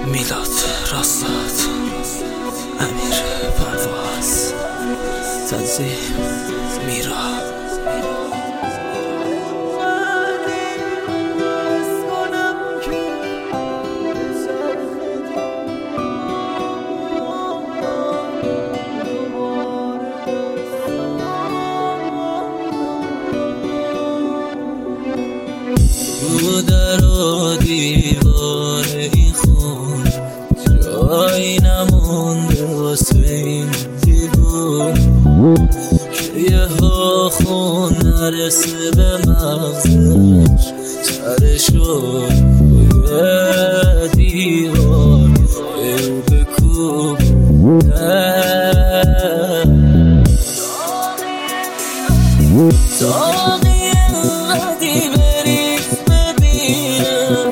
میلاد راستاد امیر پرواز تنظیم میرا رو در و دیوار این خون جایی نمونده واسه این دیوون که یه ها خون نرسه به مغزش سرشو روی دیوار رو بکوب داغی انقدی بری ببینم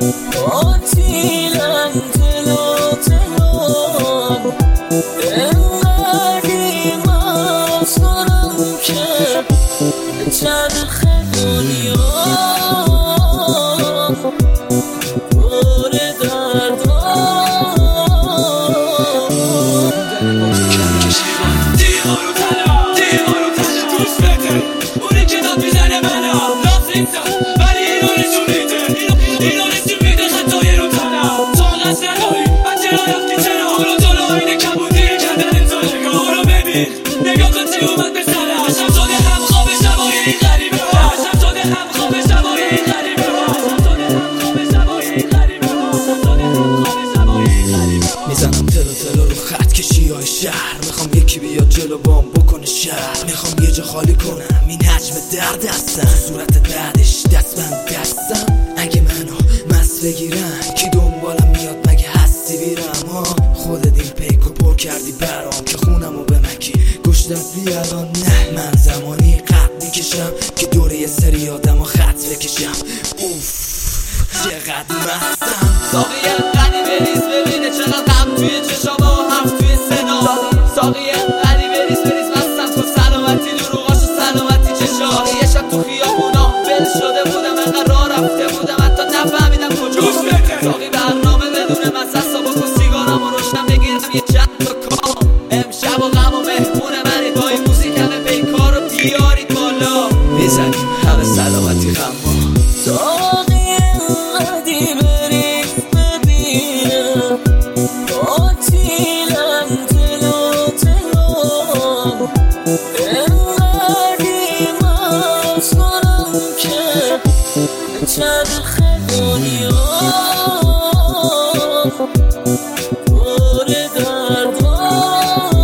آتیلم تلو تلو انقدی ماز کنم که چرخ دنیا پر دردها ولی اینو نشون میده اینو نشون میده خطای رو تنم تو از نهایی بچه را رفتی چرا حالا تو اینه کبودی کردن تو نگاه رو ببین نگاه کن چی اومد به سرم شب شده هم خواب شبای این غریبه ها شب شده هم خواب شبای این غریبه ها شب شده هم خواب شبای این غریبه ها شب شده هم خواب شبای این غریبه ها میزنم تلو تلو رو خط کشی های شهر میخوام یکی بیاد جلو بام بکنه شهر میخوام یه جا خالی کنم این حجم درد هستم صورت بعدش دست بند دستم اگه منو مست بگیرن کی دنبالم میاد مگه هستی بیرم ها خودت این پیکو پر کردی برام که خونمو به مکی گشتت بیالان نه من زمانی قد میکشم که دور یه سری آدم و خط بکشم اوف چقدر مستم ساقی انقدی بریز ببینه چقدر غم توی چشام و حرف توی سنا ساقی انقدی بریز مستم تو سلامتی دروغاشو سلامتی چشام یه شب تو خیابونا بل شده بودم انقدر راه رفته بودم حتی نفهمیدم کجاش ساقی برنامه بدون مزه با کن سیگارم و روشنم بگیرم یه چند تا کام امشب و غم و مهمون منی با این موزیک همه پیکار رو بیارید بالا میزنیم همه سلامتی خما داغی انقدی بریز ببینم آتیلم تلو تلو انقدی ماز کنم که چرخ دنیا پر دردها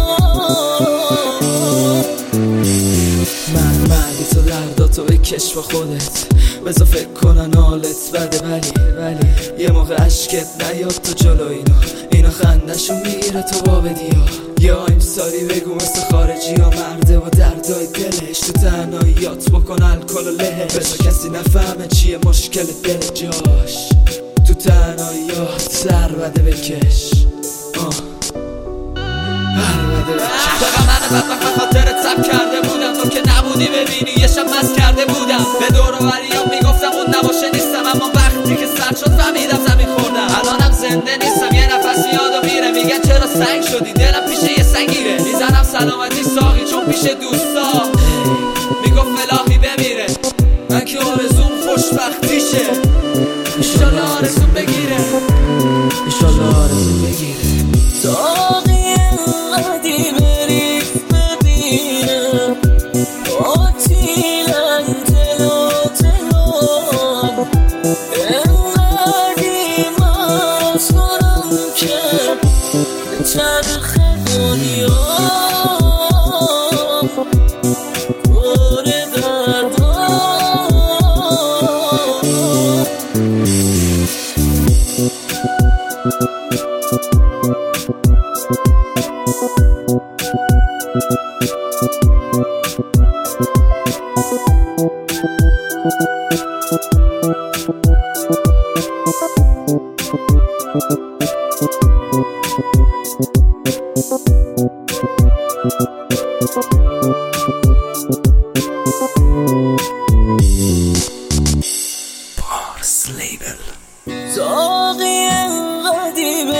من مردی تو درداتو بکش با خودت بذار فکر کنن حالت بده ولی یه موقع عشقت نیاد تو جلو اینا خندشو میگیره تو با بدیا یا این ساری بگو مثل خارجی ها مرده و دردای دلش تو تنهاییات بکن الکل و له بذار کسی نفهمه چیه مشکل دل جاش تو تنهاییات سر بده بکش فقط من بدبخت خاطرت سب کرده بودم تو که نبودی ببینی یه شب مست کرده بودم به دور و بریام میگفتم اون نباشه نیستم اما وقتی که سر شد فهمیدم زمین خوردم الانم زنده نیستم یه نفس یادو میره میگن چرا سنگ شدی دلم پیش یه سنگیره میزنم سلامتی ساقی چون پیش دوستا میگفت الهی بمیره من که آرزوم خوشبختیشه انشالله آرزوم بگیره انشالله آرزوم بگیره داغی انقدی بریز ببینم آتیلم تلو تلو انقدی ماز کنم که چرخ دنیا پر دردها بارس لیبل داغی انقدی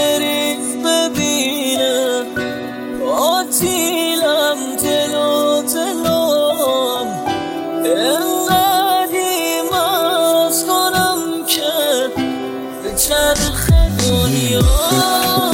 چرخ دنیا